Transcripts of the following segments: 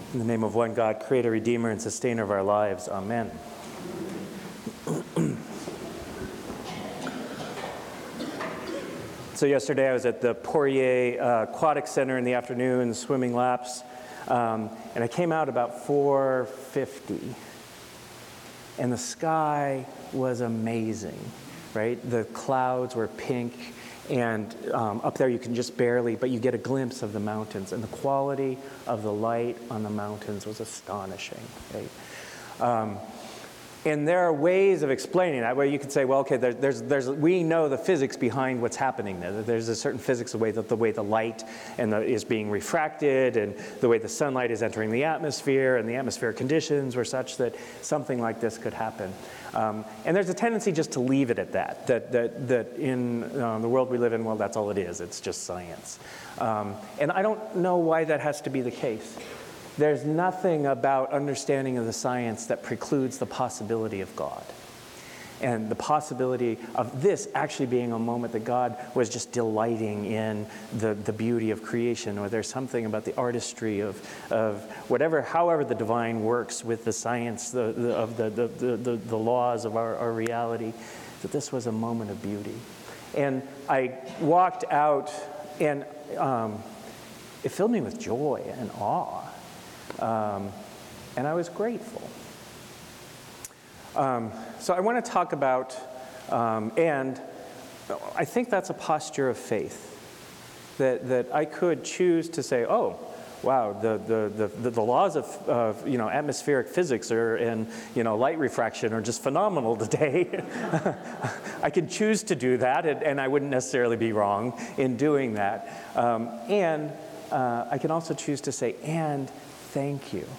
In the name of one God, creator, redeemer, and sustainer of our lives. Amen. So yesterday I was at the Poirier Aquatic Center in the afternoon, swimming laps, and I came out about 4:50, and the sky was amazing, right? The clouds were pink, and up there you can just barely, but you get a glimpse of the mountains, and the quality of the light on the mountains was astonishing, right? And there are ways of explaining that where you could say, well, okay, we know the physics behind what's happening there. There's a certain physics, the way the light is being refracted, and the way the sunlight is entering the atmosphere, and the atmospheric conditions were such that something like this could happen. And there's a tendency just to leave it at that in the world we live in, well, that's all it is. It's just science. And I don't know why that has to be the case. There's nothing about understanding of the science that precludes the possibility of God. And the possibility of this actually being a moment that God was just delighting in the beauty of creation, or there's something about the artistry of whatever, however the divine works with the science of the laws of our reality, that this was a moment of beauty. And I walked out, and it filled me with joy and awe. And I was grateful. So I want to talk about, and I think that's a posture of faith, that I could choose to say, oh, wow, the laws of atmospheric physics and light refraction are just phenomenal today. I can choose to do that, and I wouldn't necessarily be wrong in doing that. And I can also choose to say, and thank you,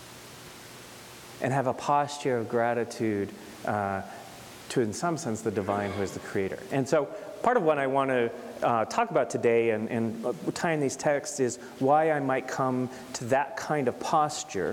and have a posture of gratitude to, in some sense, the divine who is the creator. And so part of what I want to talk about today and tying these texts is why I might come to that kind of posture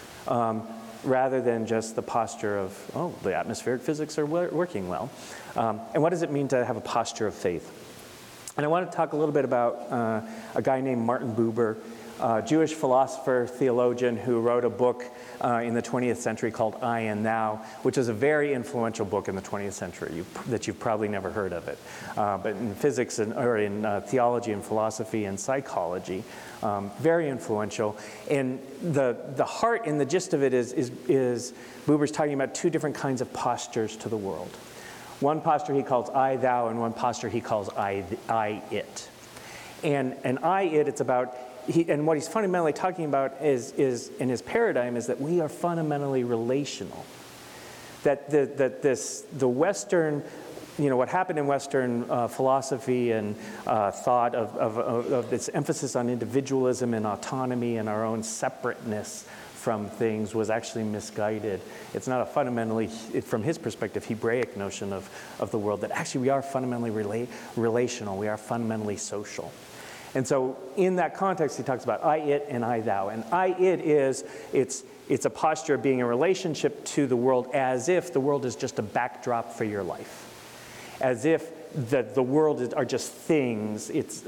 rather than just the posture of, oh, the atmospheric physics are working well. And what does it mean to have a posture of faith? And I want to talk a little bit about a guy named Martin Buber, Jewish philosopher, theologian, who wrote a book in the 20th century called I and Thou, which is a very influential book in the 20th century that you've probably never heard of it. But in physics or in theology and philosophy and psychology, very influential. And the heart and the gist of it is Buber's talking about two different kinds of postures to the world. One posture he calls I, Thou, and one posture he calls I, It. And I, It, it's about, and what he's fundamentally talking about is in his paradigm is that we are fundamentally relational. That the Western, what happened in Western philosophy and thought of this emphasis on individualism and autonomy and our own separateness from things was actually misguided. It's not a fundamentally, from his perspective, Hebraic notion of the world, that actually we are fundamentally relational, we are fundamentally social. And so in that context, he talks about I, It, and I, Thou. And I, It it's a posture of being in relationship to the world as if the world is just a backdrop for your life. As if the world are just things,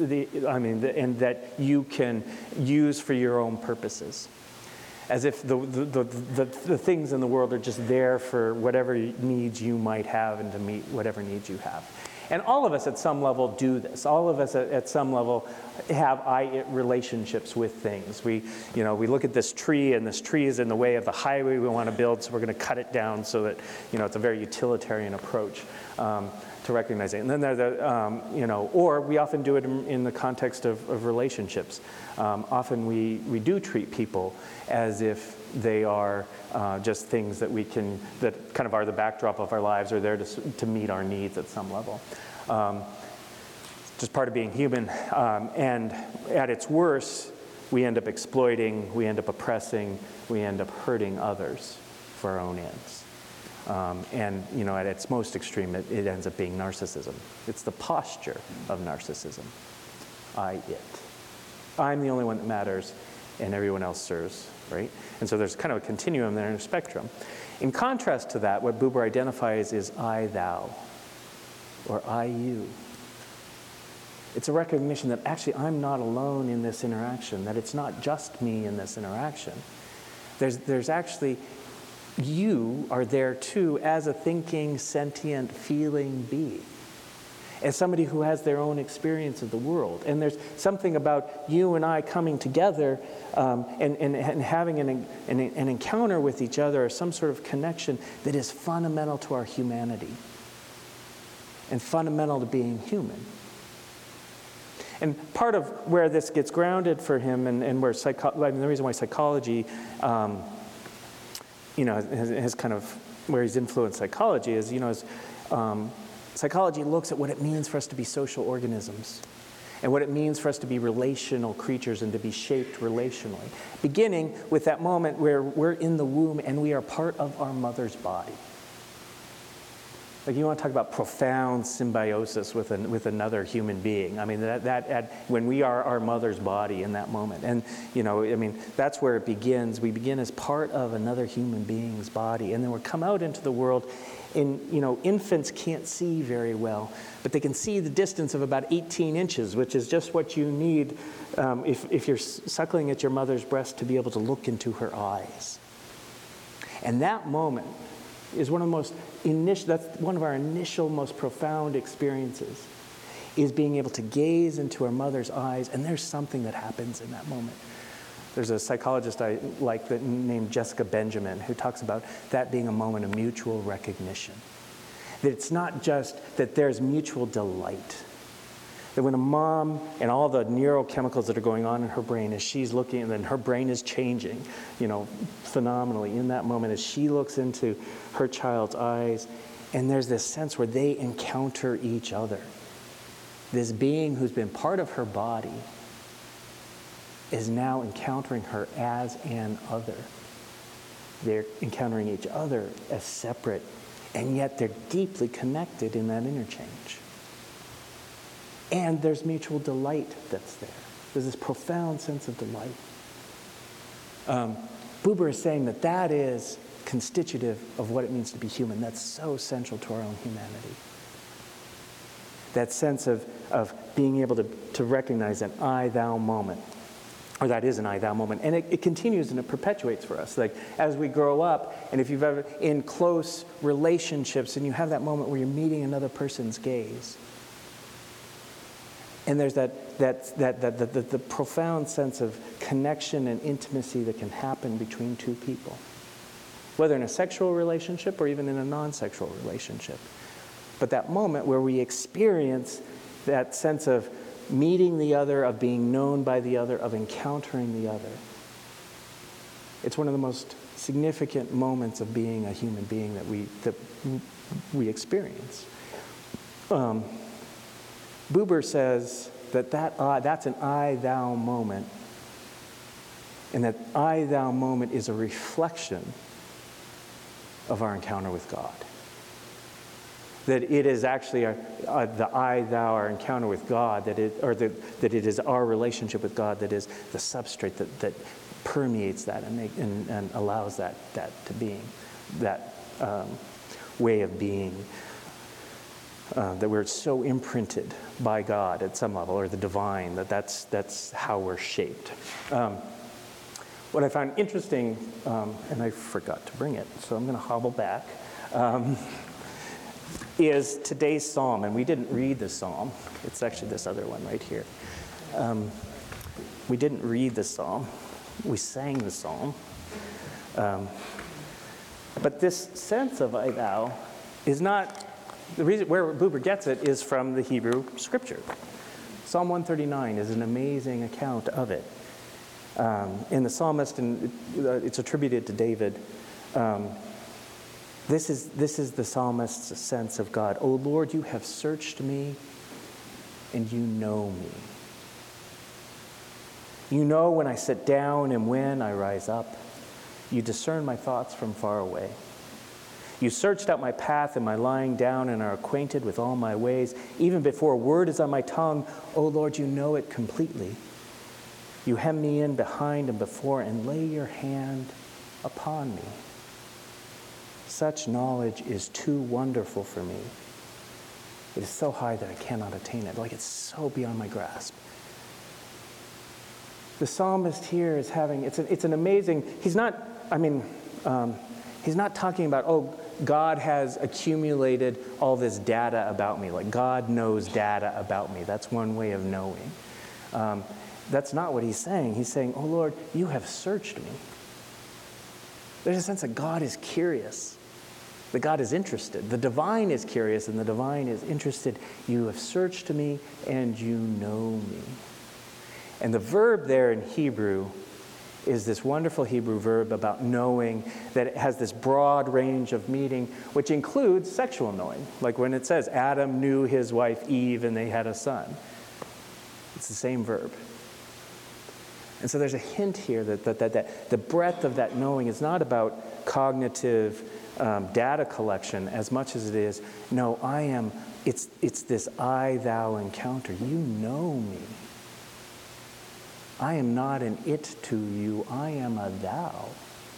and that you can use for your own purposes. As if the things in the world are just there for whatever needs you might have and to meet whatever needs you have. And all of us at some level do this. All of us at some level have I-it relationships with things. We look at this tree, and this tree is in the way of the highway we want to build, so we're going to cut it down so that, it's a very utilitarian approach to recognize it. And then or we often do it in the context of relationships. Often we do treat people as if they are just things that that kind of are the backdrop of our lives, or there to meet our needs at some level. Just part of being human. And at its worst, we end up exploiting, we end up oppressing, we end up hurting others for our own ends. And at its most extreme, it ends up being narcissism. It's the posture of narcissism. I, It. I'm the only one that matters, and everyone else serves, right? And so there's kind of a continuum there and a spectrum. In contrast to that, what Buber identifies is I, Thou, or I, You. It's a recognition that actually I'm not alone in this interaction, that it's not just me in this interaction. There's actually, you are there too as a thinking, sentient, feeling being, as somebody who has their own experience of the world. And there's something about you and I coming together and having an encounter with each other, or some sort of connection that is fundamental to our humanity and fundamental to being human. And part of where this gets grounded for him, and where the reason why psychology, has kind of, where he's influenced psychology is, psychology looks at what it means for us to be social organisms and what it means for us to be relational creatures and to be shaped relationally. Beginning with that moment where we're in the womb and we are part of our mother's body. Like, you want to talk about profound symbiosis with another human being. I mean, when we are our mother's body in that moment. And, that's where it begins. We begin as part of another human being's body. And then we come out into the world. And, infants can't see very well, but they can see the distance of about 18 inches, which is just what you need if you're suckling at your mother's breast to be able to look into her eyes. And that moment is one of the most that's one of our initial, most profound experiences, is being able to gaze into our mother's eyes, and there's something that happens in that moment. There's a psychologist I like named Jessica Benjamin, who talks about that being a moment of mutual recognition. That it's not just that there's mutual delight. That when a mom and all the neurochemicals that are going on in her brain as she's looking, and then her brain is changing, phenomenally in that moment as she looks into her child's eyes, and there's this sense where they encounter each other. This being who's been part of her body is now encountering her as an other. They're encountering each other as separate, and yet they're deeply connected in that interchange. And there's mutual delight that's there. There's this profound sense of delight. Buber is saying that is constitutive of what it means to be human. That's so central to our own humanity. That sense of being able to recognize an I-thou moment. Or that is an I-thou moment. And it continues and it perpetuates for us. Like, as we grow up, and if you've ever in close relationships and you have that moment where you're meeting another person's gaze, and there's the profound sense of connection and intimacy that can happen between two people, whether in a sexual relationship or even in a non-sexual relationship. But that moment where we experience that sense of meeting the other, of being known by the other, of encountering the other, it's one of the most significant moments of being a human being that we experience. Buber says that's an I-thou moment, and that I-thou moment is a reflection of our encounter with God. That it is actually the I-thou, our encounter with God, that it is our relationship with God that is the substrate that permeates that and allows that to being, that way of being. That we're so imprinted by God at some level, or the divine, that's how we're shaped. What I found interesting, and I forgot to bring it, so I'm going to hobble back, is today's psalm. And we didn't read the psalm. It's actually this other one right here. We didn't read the psalm. We sang the psalm. But this sense of I-thou is not... The reason where Buber gets it is from the Hebrew scripture. Psalm 139 is an amazing account of it. In the psalmist, and it's attributed to David, this is the psalmist's sense of God. O Lord, you have searched me, and you know me. You know when I sit down and when I rise up. You discern my thoughts from far away. You searched out my path and my lying down and are acquainted with all my ways. Even before a word is on my tongue, O Lord, you know it completely. You hem me in behind and before and lay your hand upon me. Such knowledge is too wonderful for me. It is so high that I cannot attain it. Like it's so beyond my grasp. The psalmist here is having, it's an amazing, he's not talking about, oh, God has accumulated all this data about me. Like God knows data about me. That's one way of knowing. That's not what he's saying. He's saying, oh Lord, you have searched me. There's a sense that God is curious, that God is interested. The divine is curious and the divine is interested. You have searched me and you know me. And the verb there in Hebrew is this wonderful Hebrew verb about knowing, that it has this broad range of meaning, which includes sexual knowing. Like when it says Adam knew his wife Eve and they had a son. It's the same verb. And so there's a hint here that the breadth of that knowing is not about cognitive data collection as much as it is, no, it's this I-thou encounter. You know me. I am not an it to you, I am a thou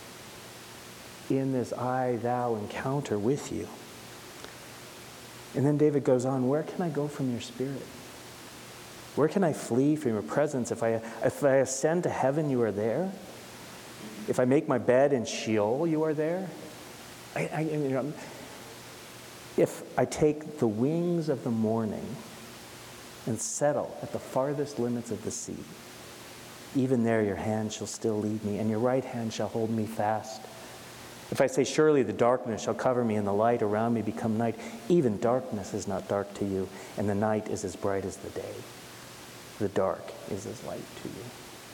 in this I-thou encounter with you. And then David goes on, where can I go from your spirit? Where can I flee from your presence? If I ascend to heaven, you are there. If I make my bed in Sheol, you are there. If I take the wings of the morning and settle at the farthest limits of the sea, even there your hand shall still lead me, and your right hand shall hold me fast. If I say, surely the darkness shall cover me, and the light around me become night, even darkness is not dark to you, and the night is as bright as the day. The dark is as light to you.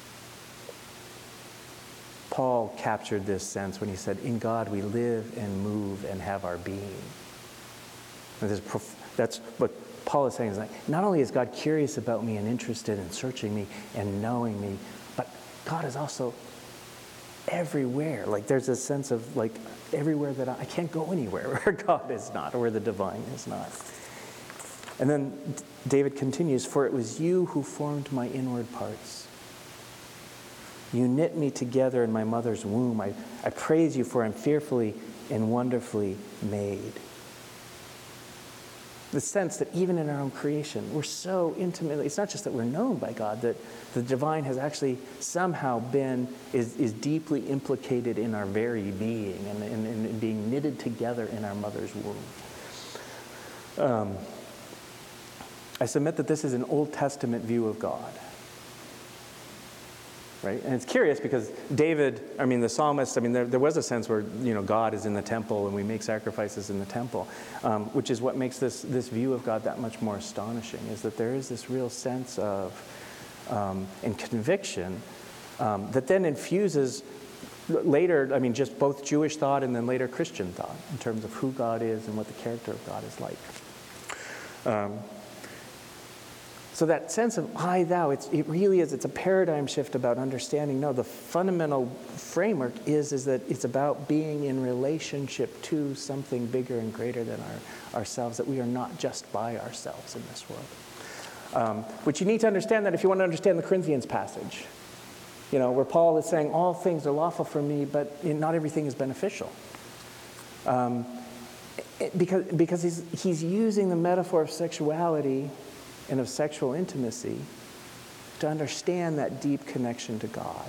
Paul captured this sense when he said, in God we live and move and have our being. And that's what Paul is saying, is like, not only is God curious about me and interested in searching me and knowing me, but God is also everywhere. Like there's a sense of like everywhere that I can't go anywhere where God is not or where the divine is not. And then David continues, for it was you who formed my inward parts. You knit me together in my mother's womb. I praise you, for I'm fearfully and wonderfully made. The sense that even in our own creation, we're so intimately, it's not just that we're known by God, that the divine has actually somehow is deeply implicated in our very being and being knitted together in our mother's womb. I submit that this is an Old Testament view of God. Right? And it's curious because the psalmist, there was a sense where, God is in the temple and we make sacrifices in the temple, which is what makes this view of God that much more astonishing, is that there is this real sense of, and conviction that then infuses later, just both Jewish thought and then later Christian thought in terms of who God is and what the character of God is like. So that sense of I, thou, it's a paradigm shift about understanding. No, the fundamental framework is that it's about being in relationship to something bigger and greater than ourselves, that we are not just by ourselves in this world. Which you need to understand that if you want to understand the Corinthians passage, where Paul is saying all things are lawful for me, but not everything is beneficial. Because he's using the metaphor of sexuality and of sexual intimacy to understand that deep connection to God.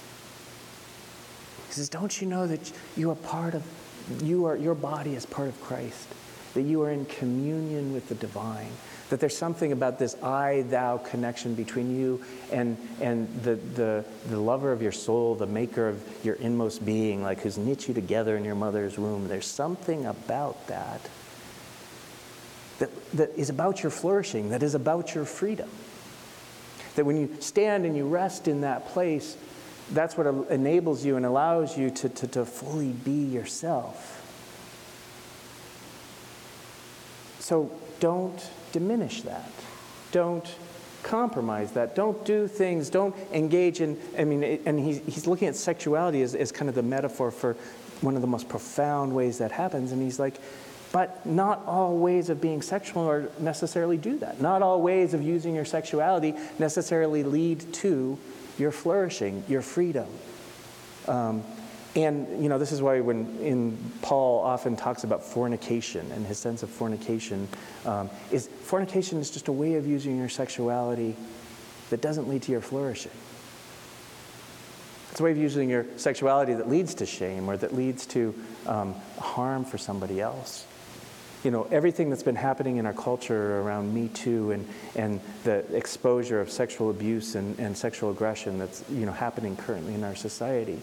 He says, don't you know that your body is part of Christ, that you are in communion with the divine, that there's something about this I-thou connection between you and the lover of your soul, the maker of your inmost being, like who's knit you together in your mother's womb. There's something about that is about your flourishing, that is about your freedom. That when you stand and you rest in that place, that's what enables you and allows you to fully be yourself. So don't diminish that. Don't compromise that. Don't do things, don't engage in, and he's looking at sexuality as kind of the metaphor for one of the most profound ways that happens, and he's like, but not all ways of being sexual necessarily do that. Not all ways of using your sexuality necessarily lead to your flourishing, your freedom. And, this is why when Paul often talks about fornication and his sense of fornication, fornication is just a way of using your sexuality that doesn't lead to your flourishing. It's a way of using your sexuality that leads to shame or that leads to harm for somebody else. Everything that's been happening in our culture around Me Too and the exposure of sexual abuse and sexual aggression that's happening currently in our society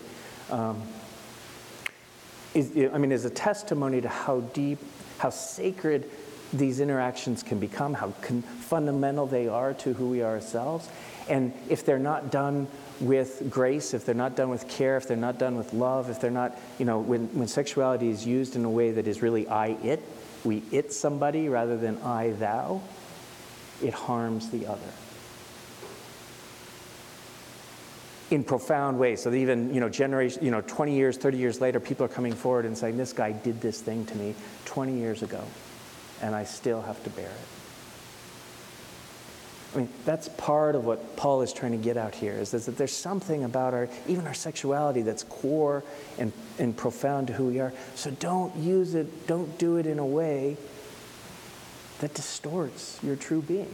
is a testimony to how deep, how sacred these interactions can become, how fundamental they are to who we are ourselves. And if they're not done with grace, if they're not done with care, if they're not done with love, if they're not, when sexuality is used in a way that is really I-it, we it somebody rather than I-thou, it harms the other in profound ways. So that even, 20 years, 30 years later, people are coming forward and saying, this guy did this thing to me 20 years ago, and I still have to bear it. That's part of what Paul is trying to get out here, is that there's something about even our sexuality that's core and profound to who we are. So don't do it in a way that distorts your true being.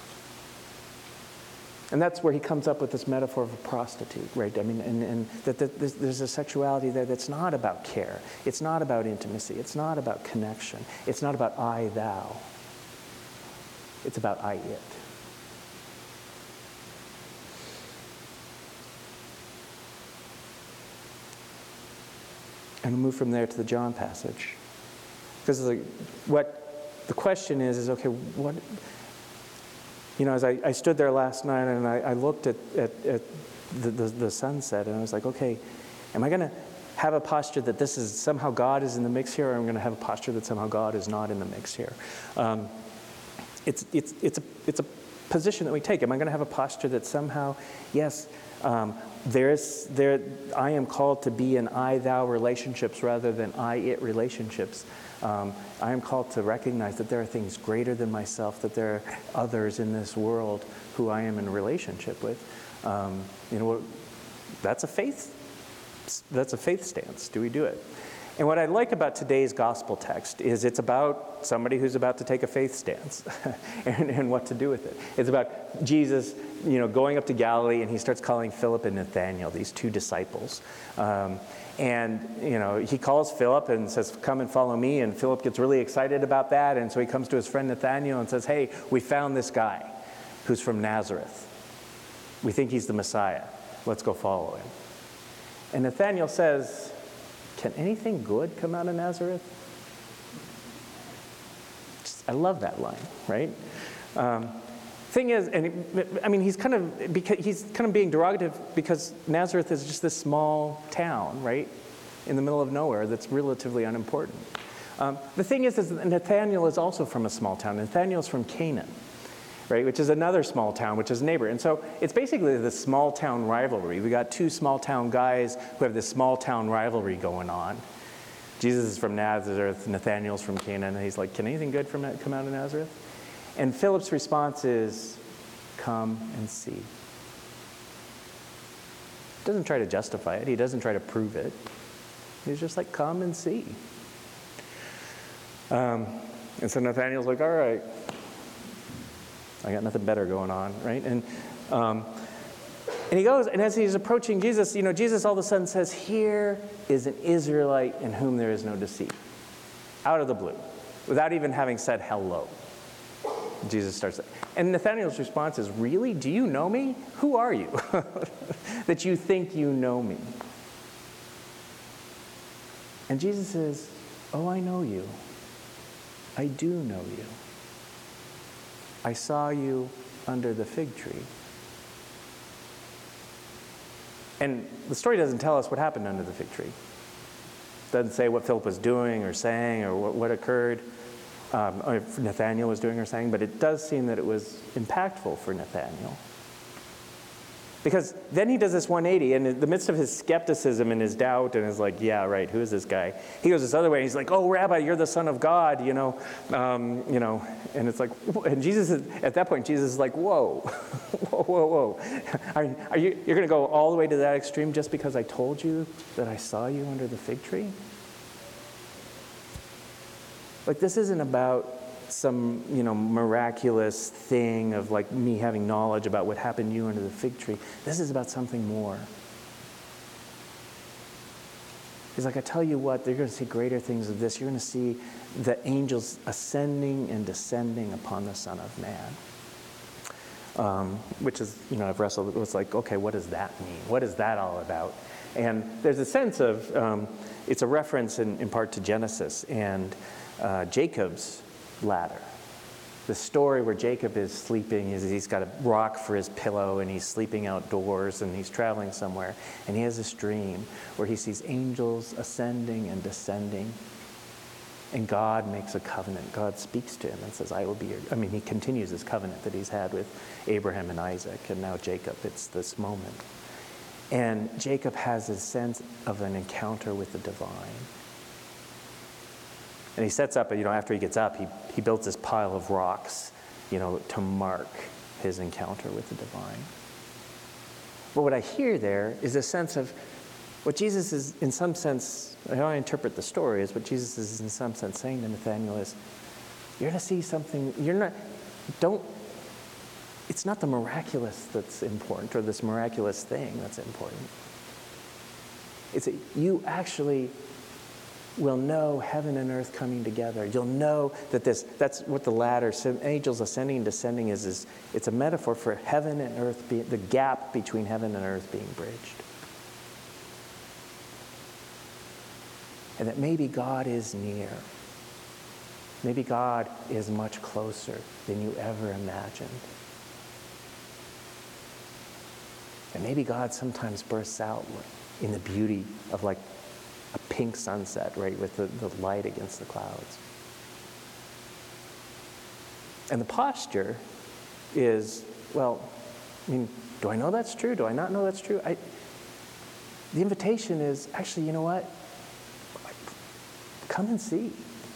And that's where he comes up with this metaphor of a prostitute, right? And that there's a sexuality there that's not about care. It's not about intimacy. It's not about connection. It's not about I, thou. It's about I, it. And we'll move from there to the John passage. Because what the question is okay, what... as I stood there last night and I looked at the sunset and I was like, okay, am I going to have a posture that this is somehow God is in the mix here, or am I going to have a posture that somehow God is not in the mix here? It's a position that we take. Am I going to have a posture that somehow, yes, I am called to be in I-thou relationships rather than I-it relationships. I am called to recognize that there are things greater than myself, that there are others in this world who I am in a relationship with. That's a faith stance. Do we do it? And what I like about today's gospel text is it's about somebody who's about to take a faith stance and what to do with it. It's about Jesus, going up to Galilee, and he starts calling Philip and Nathanael, these two disciples. And he calls Philip and says, come and follow me. And Philip gets really excited about that. And so he comes to his friend Nathanael and says, hey, we found this guy who's from Nazareth. We think he's the Messiah. Let's go follow him. And Nathanael says, can anything good come out of Nazareth? I love that line, right? Thing is, he's kind of being derogative because Nazareth is just this small town, right, in the middle of nowhere that's relatively unimportant. The thing is that Nathanael is also from a small town. Nathanael's from Canaan, right, which is another small town, which is a neighbor. And so it's basically this small town rivalry. We got two small town guys who have this small town rivalry going on. Jesus is from Nazareth, Nathanael's from Canaan, and he's like, can anything good come out of Nazareth? And Philip's response is, come and see. He doesn't try to justify it. He doesn't try to prove it. He's just like, come and see. And so Nathanael's like, all right, I got nothing better going on, right? And he goes, and as he's approaching Jesus, Jesus all of a sudden says, here is an Israelite in whom there is no deceit. Out of the blue, without even having said hello. Jesus starts, and Nathanael's response is, really? Do you know me? Who are you? That you think you know me. And Jesus says, oh, I know you. I do know you. I saw you under the fig tree. And the story doesn't tell us what happened under the fig tree. It doesn't say what Philip was doing or saying or what occurred. Or if Nathanael was doing or saying, but it does seem that it was impactful for Nathanael. Because then he does this 180, and in the midst of his skepticism and his doubt, and is like, yeah, right, who is this guy? He goes this other way, and he's like, oh, Rabbi, you're the Son of God, and it's like, and Jesus is, at that point, Jesus is like, whoa, whoa. You're going to go all the way to that extreme just because I told you that I saw you under the fig tree? Like, this isn't about some, miraculous thing of like me having knowledge about what happened to you under the fig tree. This is about something more. He's like, I tell you what, they're going to see greater things of this. You're going to see the angels ascending and descending upon the Son of Man. Which is, I've wrestled with, like, okay, what does that mean? What is that all about? And there's a sense of, it's a reference in part to Genesis and Jacob's ladder. The story where Jacob is sleeping, he's got a rock for his pillow and he's sleeping outdoors and he's traveling somewhere. And he has this dream where he sees angels ascending and descending. And God makes a covenant. God speaks to him and says, I will be your... he continues his covenant that he's had with Abraham and Isaac and now Jacob. It's this moment. And Jacob has a sense of an encounter with the divine. And he sets up, after he gets up, he builds this pile of rocks, to mark his encounter with the divine. But what I hear there is a sense of what Jesus is, in some sense, how I interpret the story is what Jesus is in some sense saying to Nathanael is, you're going to see something, it's not the miraculous that's important or this miraculous thing that's important. It's that you actually will know heaven and earth coming together. You'll know that that's what the ladder, angels ascending and descending is it's a metaphor for heaven and earth, the gap between heaven and earth being bridged. And that maybe God is near. Maybe God is much closer than you ever imagined. And maybe God sometimes bursts out in the beauty of like a pink sunset, right, with the light against the clouds. And the posture is, do I know that's true? Do I not know that's true? The invitation is, actually, you know what? Come and see.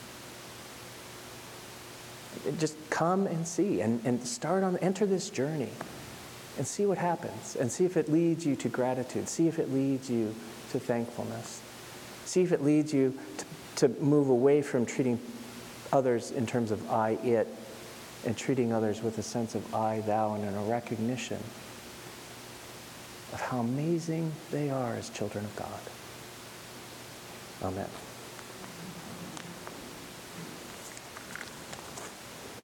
Just come and see and enter this journey and see what happens and see if it leads you to gratitude. See if it leads you to thankfulness. See if it leads you to move away from treating others in terms of I, it, and treating others with a sense of I, thou, and in a recognition of how amazing they are as children of God. Amen.